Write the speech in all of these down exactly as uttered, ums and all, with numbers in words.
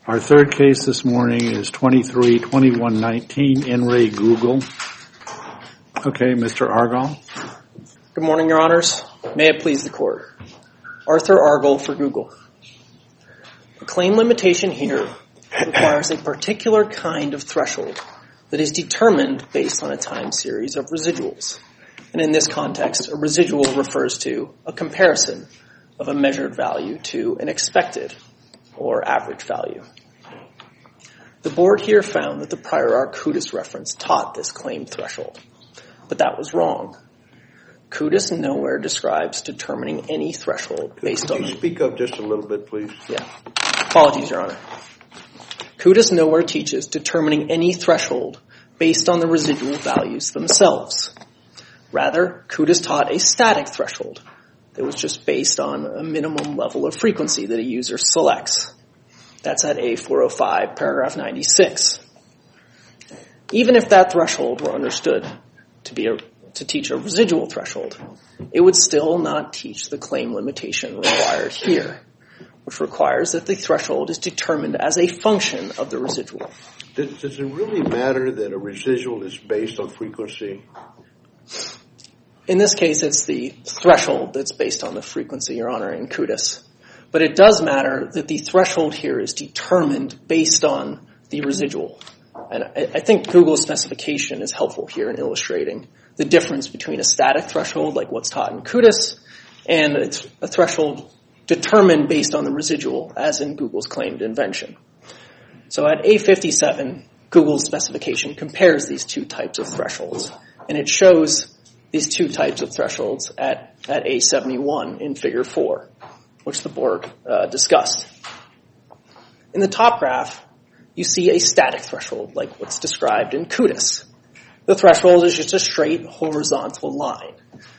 Our third case this morning is twenty-three twenty-one nineteen, In Re Google. Okay, Mister Argall. Good morning, Your Honors. May it please the Court. Arthur Argall for Google. The claim limitation here requires a particular kind of threshold that is determined based on a time series of residuals. And in this context, a residual refers to a comparison of a measured value to an expected or average value. The Board here found that the prior art Kudus reference taught this claim threshold, but that was wrong. Kudus nowhere describes determining any threshold based Could on... you speak up just a little bit, please? Yeah. Apologies, Your Honor. Kudus nowhere teaches determining any threshold based on the residual values themselves. Rather, Kudus taught a static threshold that was just based on a minimum level of frequency that a user selects. That's at A four oh five, paragraph ninety-six. Even if that threshold were understood to be a, to teach a residual threshold, it would still not teach the claim limitation required here, which requires that the threshold is determined as a function of the residual. Does, does it really matter that a residual is based on frequency? In this case, it's the threshold that's based on the frequency, Your Honor, in Kudus. But it does matter that the threshold here is determined based on the residual. And I, I think Google's specification is helpful here in illustrating the difference between a static threshold, like what's taught in Kudus, and a, th- a threshold determined based on the residual, as in Google's claimed invention. So at A fifty-seven, Google's specification compares these two types of thresholds, and it shows these two types of thresholds at, at A seventy-one in figure four, which the Board uh, discussed. In the top graph, you see a static threshold, like what's described in Kudus. The threshold is just a straight horizontal line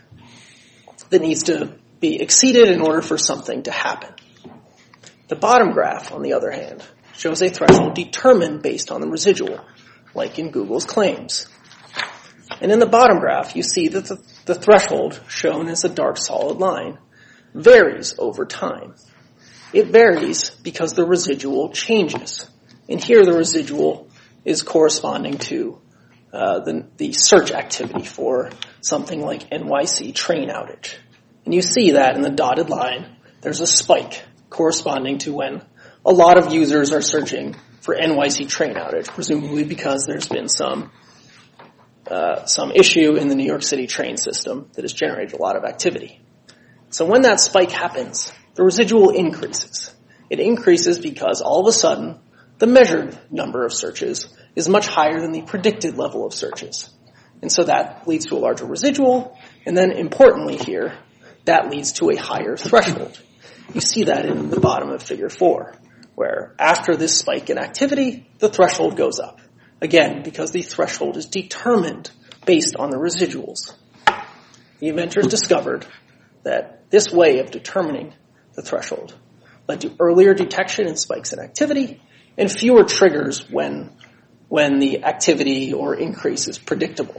that needs to be exceeded in order for something to happen. The bottom graph, on the other hand, shows a threshold determined based on the residual, like in Google's claims. And in the bottom graph, you see that the, the threshold, shown as a dark solid line, varies over time. It varies because the residual changes. And here the residual is corresponding to uh, the, the search activity for something like N Y C train outage. And you see that in the dotted line, there's a spike corresponding to when a lot of users are searching for N Y C train outage, presumably because there's been some Uh, some issue in the New York City train system that has generated a lot of activity. So when that spike happens, the residual increases. It increases because all of a sudden, the measured number of searches is much higher than the predicted level of searches. And so that leads to a larger residual, and then importantly here, that leads to a higher threshold. You see that in the bottom of figure four, where after this spike in activity, the threshold goes up. Again, because the threshold is determined based on the residuals. The inventors discovered that this way of determining the threshold led to earlier detection in spikes in activity and fewer triggers when, when the activity or increase is predictable.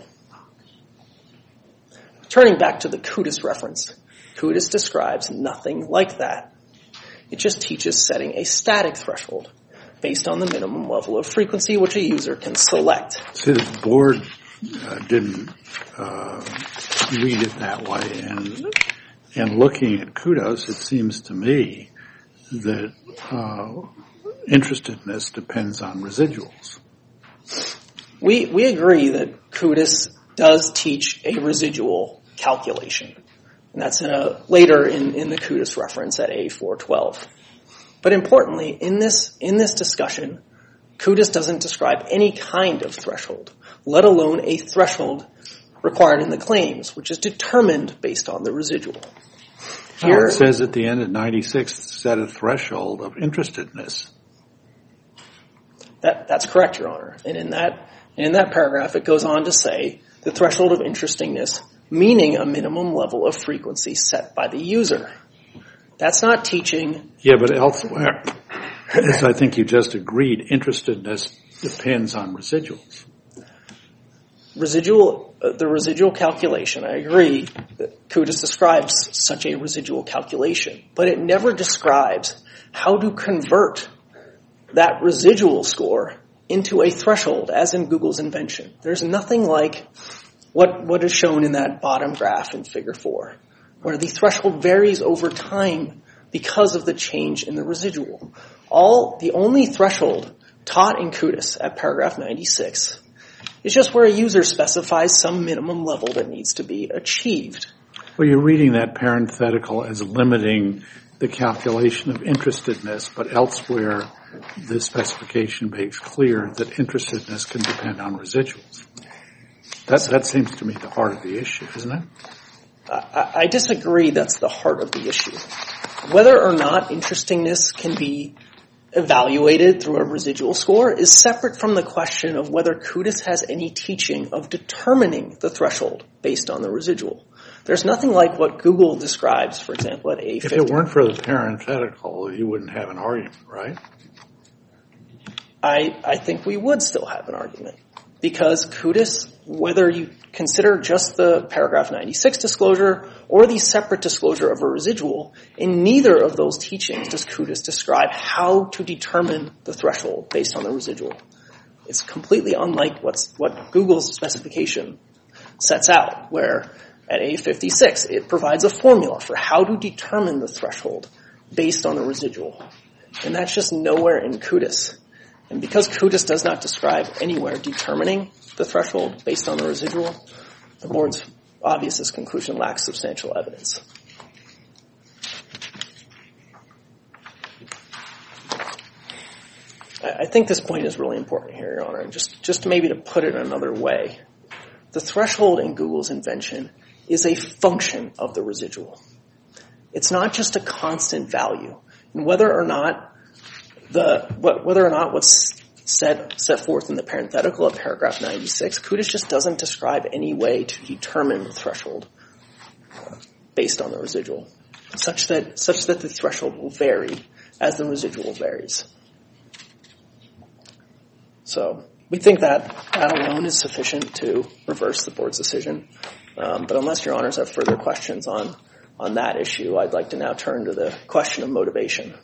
Turning back to the Kudus reference, Kudus describes nothing like that. It just teaches setting a static threshold based on the minimum level of frequency which a user can select. See, the Board uh, didn't uh, read it that way, and and looking at Kudus, it seems to me that uh, interestedness depends on residuals. We we agree that Kudus does teach a residual calculation, and that's in a, later in, in the Kudus reference at A four twelve. But importantly, in this, in this discussion, Kudus doesn't describe any kind of threshold, let alone a threshold required in the claims, which is determined based on the residual. Here, no, it says at the end of ninety-six, set a threshold of interestedness. That, that's correct, Your Honor. And in that, in that paragraph, it goes on to say the threshold of interestingness, meaning a minimum level of frequency set by the user. That's not teaching. Yeah, but elsewhere, as I think you just agreed, interestedness depends on residuals. Residual, uh, the residual calculation, I agree that Kudus describes such a residual calculation, but it never describes how to convert that residual score into a threshold, as in Google's invention. There's nothing like what, what is shown in that bottom graph in figure four, where the threshold varies over time because of the change in the residual. All, the only threshold taught in CUDIS at paragraph ninety-six is just where a user specifies some minimum level that needs to be achieved. Well, you're reading that parenthetical as limiting the calculation of interestedness, but elsewhere the specification makes clear that interestedness can depend on residuals. That, that seems to me the heart of the issue, isn't it? I, I disagree that's the heart of the issue. Whether or not interestingness can be evaluated through a residual score is separate from the question of whether CUDIS has any teaching of determining the threshold based on the residual. There's nothing like what Google describes, for example, at A fifty. If it weren't for the parenthetical, you wouldn't have an argument, right? I, I think we would still have an argument. Because CUDIS, whether you consider just the paragraph ninety-six disclosure or the separate disclosure of a residual, in neither of those teachings does CUDIS describe how to determine the threshold based on the residual. It's completely unlike what's, what Google's specification sets out, where at A fifty-six it provides a formula for how to determine the threshold based on the residual. And that's just nowhere in CUDIS. And because CUDIS does not describe anywhere determining the threshold based on the residual, the board's obvious conclusion lacks substantial evidence. I think this point is really important here, Your Honor, and just, just maybe to put it another way. The threshold in Google's invention is a function of the residual. It's not just a constant value. And whether or not The, whether or not what's set, set forth in the parenthetical of paragraph ninety-six, CUDIS just doesn't describe any way to determine the threshold based on the residual, such that, such that the threshold will vary as the residual varies. So we think that that alone is sufficient to reverse the board's decision. Um, but unless Your Honors have further questions on, on that issue, I'd like to now turn to the question of motivation.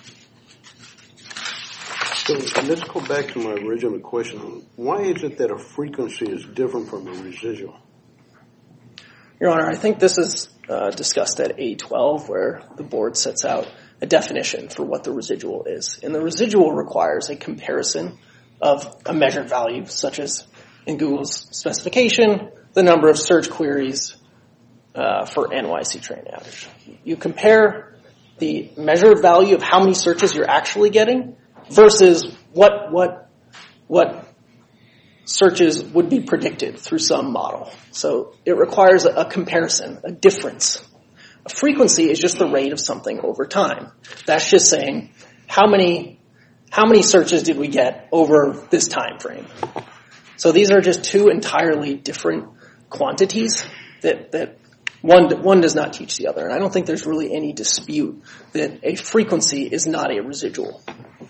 So let's go back to my original question. Why is it that a frequency is different from a residual? Your Honor, I think this is uh, discussed at A twelve, where the board sets out a definition for what the residual is. And the residual requires a comparison of a measured value, such as in Google's specification, the number of search queries uh, for N Y C training outage. You compare the measured value of how many searches you're actually getting versus what what what searches would be predicted through some model. So it requires a, a comparison, a difference. A frequency is just the rate of something over time. That's just saying how many how many searches did we get over this time frame. So these are just two entirely different quantities that that one one does not teach the other. And I don't think there's really any dispute that a frequency is not a residual.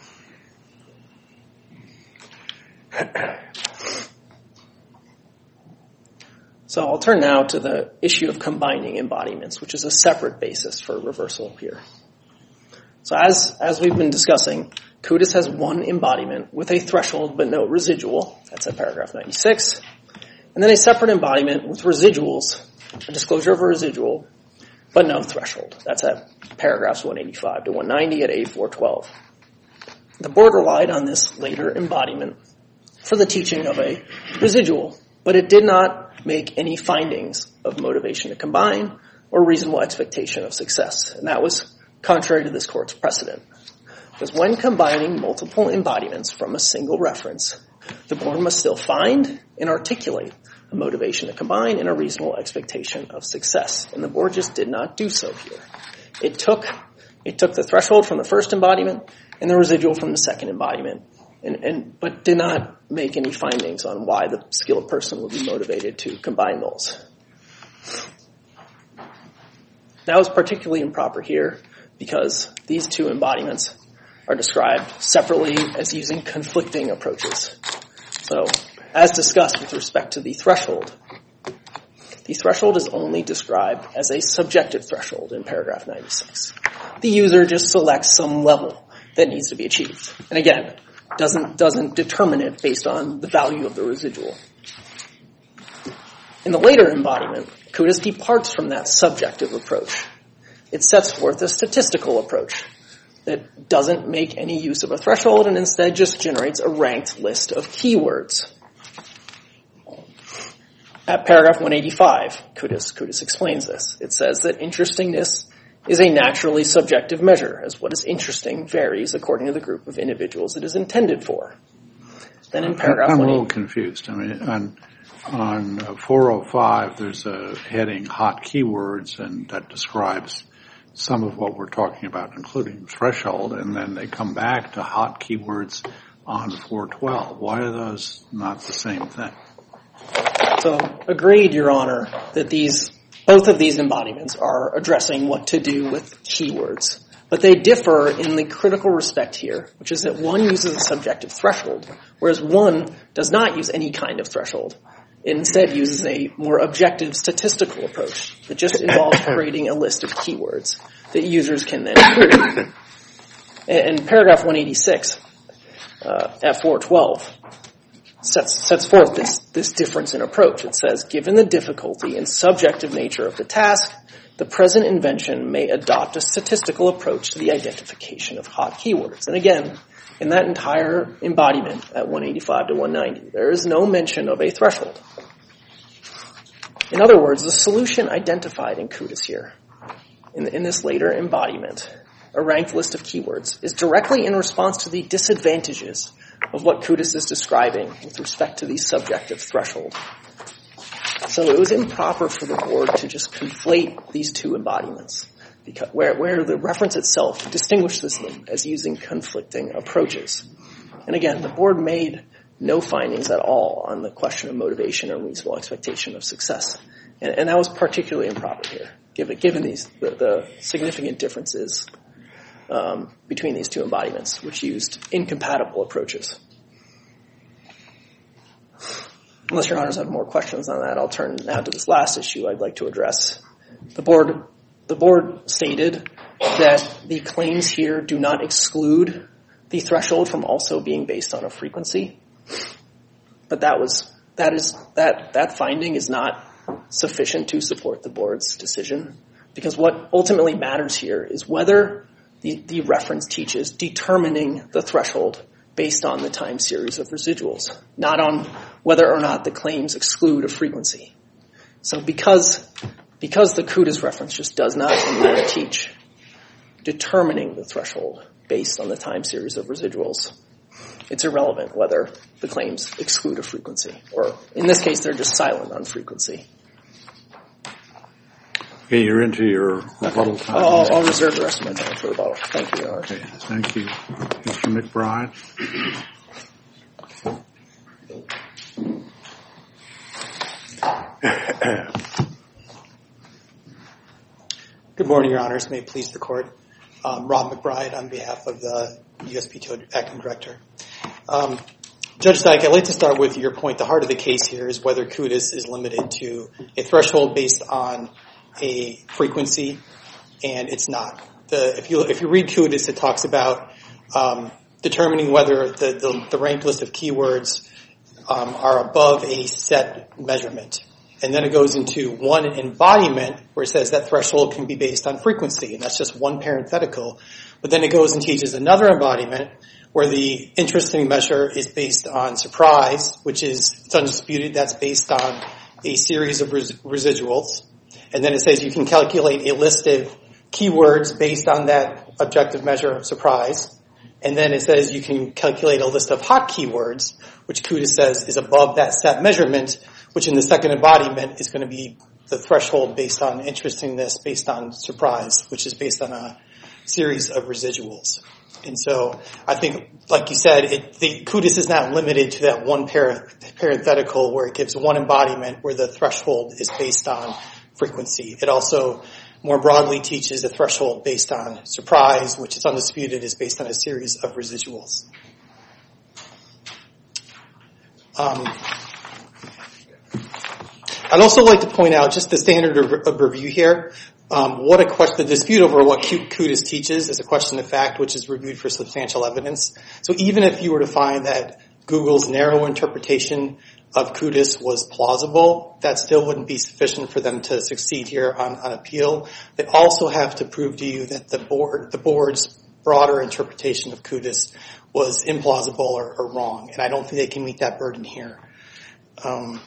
So I'll turn now to the issue of combining embodiments, which is a separate basis for reversal here. So as, as we've been discussing, CUDIS has one embodiment with a threshold but no residual. That's at paragraph ninety-six. And then a separate embodiment with residuals, a disclosure of a residual, but no threshold. That's at paragraphs one eighty-five to one ninety at A four twelve. The board relied on this later embodiment for the teaching of a residual, but it did not make any findings of motivation to combine or reasonable expectation of success. And that was contrary to this court's precedent. Because when combining multiple embodiments from a single reference, the board must still find and articulate a motivation to combine and a reasonable expectation of success. And the board just did not do so here. It took, it took the threshold from the first embodiment and the residual from the second embodiment, and, and but did not make any findings on why the skilled person would be motivated to combine those. That was particularly improper here because these two embodiments are described separately as using conflicting approaches. So, as discussed with respect to the threshold, the threshold is only described as a subjective threshold in paragraph ninety-six. The user just selects some level that needs to be achieved. And again, doesn't, doesn't determine it based on the value of the residual. In the later embodiment, Kudus departs from that subjective approach. It sets forth a statistical approach that doesn't make any use of a threshold and instead just generates a ranked list of keywords. At paragraph one eighty-five, Kudus, Kudus explains this. It says that interestingness is a naturally subjective measure, as what is interesting varies according to the group of individuals it is intended for. Then in paragraph I'm one eighty-five... I'm a little confused. I mean, on, on four oh five, there's a heading, hot keywords, and that describes some of what we're talking about, including threshold, and then they come back to hot keywords on four twelve. Why are those not the same thing? So, agreed, Your Honor, that these, both of these embodiments are addressing what to do with keywords. But they differ in the critical respect here, which is that one uses a subjective threshold, whereas one does not use any kind of threshold. It instead uses a more objective statistical approach that just involves creating a list of keywords that users can then query. And paragraph one eighty-six uh, at four twelve sets, sets forth this, this difference in approach. It says, given the difficulty and subjective nature of the task, the present invention may adopt a statistical approach to the identification of hot keywords. And again, in that entire embodiment at one eighty-five to one ninety, there is no mention of a threshold. In other words, the solution identified in Kudus here, in, in this later embodiment, a ranked list of keywords, is directly in response to the disadvantages of what Kudus is describing with respect to the subjective threshold. So it was improper for the board to just conflate these two embodiments, because where, where the reference itself distinguishes them as using conflicting approaches. And again, the board made no findings at all on the question of motivation or reasonable expectation of success. And, and that was particularly improper here, given, given these, the, the significant differences um, between these two embodiments, which used incompatible approaches. Unless Your Honors have more questions on that, I'll turn now to this last issue I'd like to address. The board, the board stated that the claims here do not exclude the threshold from also being based on a frequency. But that was, that is, that, that finding is not sufficient to support the board's decision, because what ultimately matters here is whether the, the reference teaches determining the threshold based on the time series of residuals, not on whether or not the claims exclude a frequency. So because, because the Kudus reference just does not anywhere teach determining the threshold based on the time series of residuals, it's irrelevant whether the claims exclude a frequency, or in this case, they're just silent on frequency. Okay, you're into your rebuttal okay. time. I'll, I'll reserve the rest of my time for rebuttal. Thank you, Your Honor. Okay, thank you. Mister McBride. Good morning, Your Honors. May it please the Court. Um, Rob McBride on behalf of the U S P T O Acting Director. Um, Judge Dyke, I'd like to start with your point. The heart of the case here is whether Kudus is limited to a threshold based on a frequency, and it's not. The, if you if you read Kudus, it talks about um, determining whether the, the, the ranked list of keywords um, are above a set measurement. And then it goes into one embodiment where it says that threshold can be based on frequency, and that's just one parenthetical. But then it goes and teaches another embodiment where the interesting measure is based on surprise, which is, it's undisputed, that's based on a series of res- residuals. And then it says you can calculate a list of keywords based on that objective measure of surprise. And then it says you can calculate a list of hot keywords, which Kudus says is above that set measurement, which in the second embodiment is going to be the threshold based on interestingness, based on surprise, which is based on a series of residuals. And so I think, like you said, it, the Kudus is not limited to that one par- parenthetical where it gives one embodiment where the threshold is based on frequency. It also more broadly teaches a threshold based on surprise, which is undisputed, is based on a series of residuals. Um, I'd also like to point out just the standard of, of review here. Um, what a question, the dispute over what CUDIS teaches is a question of fact, which is reviewed for substantial evidence. So even if you were to find that Google's narrow interpretation of CUDIS was plausible, that still wouldn't be sufficient for them to succeed here on, on appeal. They also have to prove to you that the board, the board's broader interpretation of CUDIS was implausible or, or wrong, and I don't think they can meet that burden here. Um,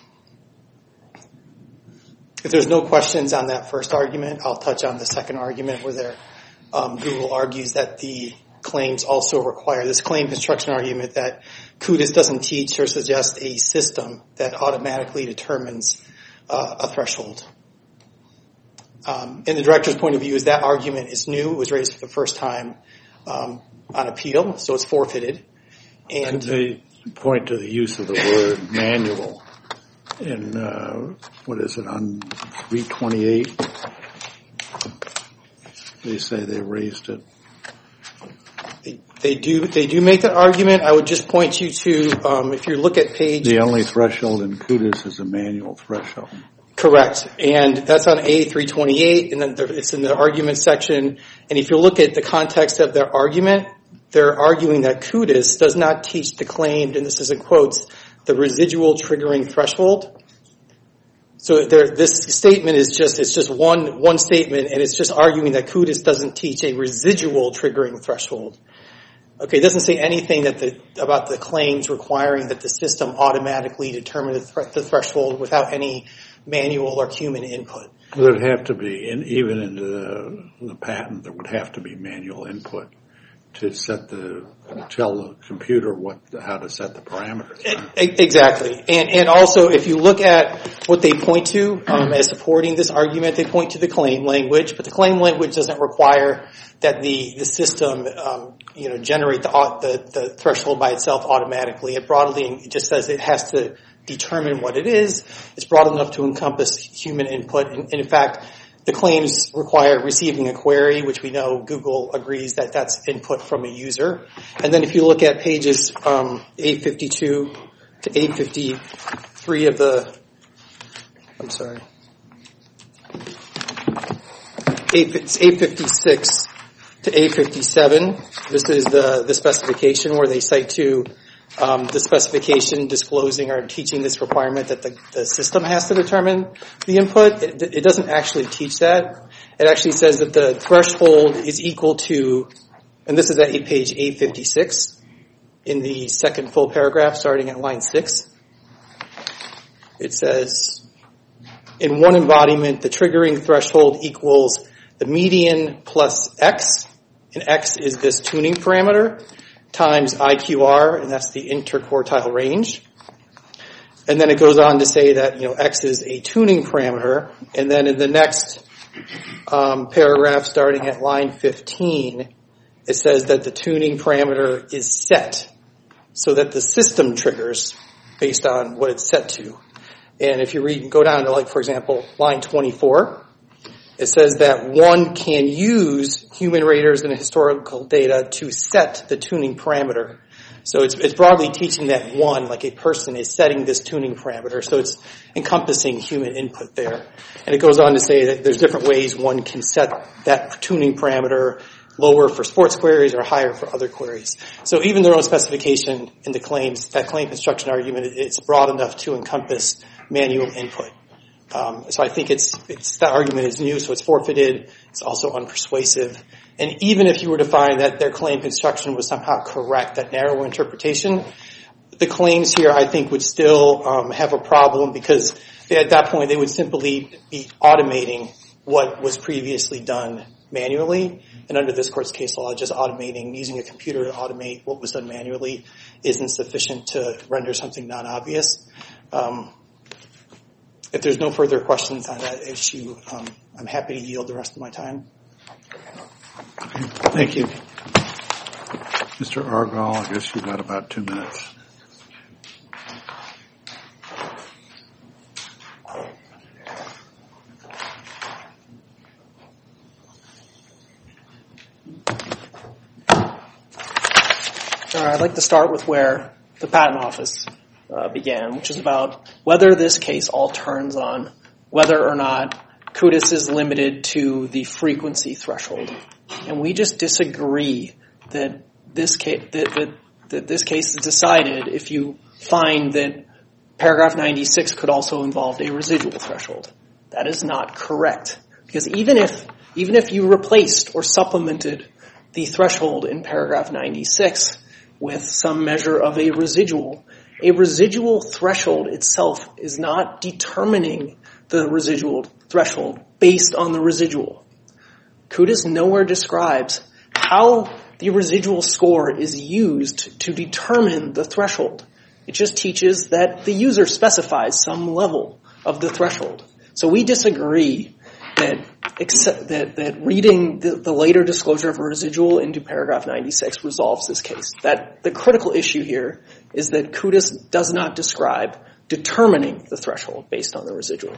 if there's no questions on that first argument, I'll touch on the second argument where there, um, Google argues that the claims also require this claim construction argument that CUDIS doesn't teach or suggest a system that automatically determines uh, a threshold. Um, in the director's point of view, is that argument is new. It was raised for the first time um, on appeal, so it's forfeited. And they point to the use of the word manual in, uh, what is it, on three twenty-eight? They say they raised it. They, they do they do make that argument. I would just point you to, um, if you look at page... The only threshold in CUDIS is a manual threshold. Correct. And that's on A three twenty-eight, and then it's in the argument section. And if you look at the context of their argument, they're arguing that CUDIS does not teach the claimed, and this is in quotes, the residual triggering threshold. So there, this statement is just, it's just one, one statement, and it's just arguing that CUDIS doesn't teach a residual triggering threshold. Okay, it doesn't say anything that the, about the claims requiring that the system automatically determine the, th- the threshold without any manual or human input. There would have to be, and even in the, the patent, there would have to be manual input to set the, tell the computer what, how to set the parameters. Exactly. And, and also, if you look at what they point to um, as supporting this argument, they point to the claim language, but the claim language doesn't require that the, the system, um, you know, generate the, the, the threshold by itself automatically. It broadly, it just says it has to determine what it is. It's broad enough to encompass human input. And, and in fact, the claims require receiving a query, which we know Google agrees that that's input from a user. And then if you look at pages um, eight fifty-two to eight fifty-three of the, I'm sorry, eight fifty-six to eight fifty-seven, this is the, the specification where they cite to Um, the specification disclosing or teaching this requirement that the, the system has to determine the input. It, it doesn't actually teach that. It actually says that the threshold is equal to, and this is at page eight fifty-six in the second full paragraph starting at line six. It says, in one embodiment, the triggering threshold equals the median plus X, and X is this tuning parameter, times I Q R, and that's the interquartile range. And then it goes on to say that, you know, X is a tuning parameter. And then in the next um, paragraph, starting at line fifteen, it says that the tuning parameter is set so that the system triggers based on what it's set to. And if you read, go down to, like, for example, line twenty-four, it says that one can use human raters and historical data to set the tuning parameter. So it's, it's broadly teaching that one, like a person, is setting this tuning parameter. So it's encompassing human input there. And it goes on to say that there's different ways one can set that tuning parameter, lower for sports queries or higher for other queries. So even their own specification in the claims, that claim construction argument, it's broad enough to encompass manual input. Um, so I think it's, it's, that argument is new, so it's forfeited. It's also unpersuasive. And even if you were to find that their claim construction was somehow correct, that narrow interpretation, the claims here I think would still um, have a problem because at that point they would simply be automating what was previously done manually. And under this court's case law, just automating, using a computer to automate what was done manually isn't sufficient to render something non-obvious. Um, If there's no further questions on that issue, um, I'm happy to yield the rest of my time. Thank you. Mister Argall, I guess you've got about two minutes. All right, I'd like to start with where the Patent Office Uh, began, which is about whether this case all turns on whether or not CUDIS is limited to the frequency threshold. And we just disagree that this case, that, that, that this case is decided if you find that paragraph ninety-six could also involve a residual threshold. That is not correct. Because even if, even if you replaced or supplemented the threshold in paragraph ninety-six with some measure of a residual, a residual threshold itself is not determining the residual threshold based on the residual. CUDIS nowhere describes how the residual score is used to determine the threshold. It just teaches that the user specifies some level of the threshold. So we disagree that Except that, that reading the, the later disclosure of a residual into paragraph ninety-six resolves this case. That the critical issue here is that CUDIS does not describe determining the threshold based on the residual.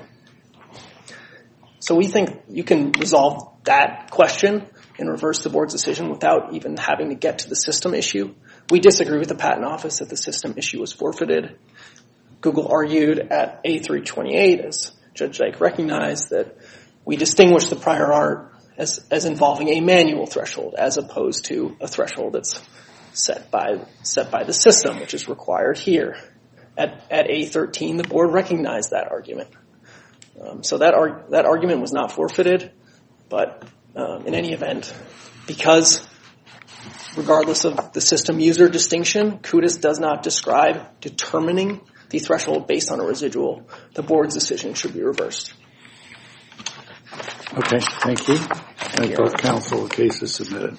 So we think you can resolve that question and reverse the board's decision without even having to get to the system issue. We disagree with the Patent Office that the system issue was forfeited. Google argued at A three twenty-eight, as Judge Dyke recognized, that we distinguish the prior art as, as involving a manual threshold as opposed to a threshold that's set by, set by the system, which is required here. At, at A thirteen, the board recognized that argument. Um, so that, ar- that argument was not forfeited, but um, in any event, because regardless of the system user distinction, CUDIS does not describe determining the threshold based on a residual, the board's decision should be reversed. Okay, thank you. Thank both counsel. The case is submitted.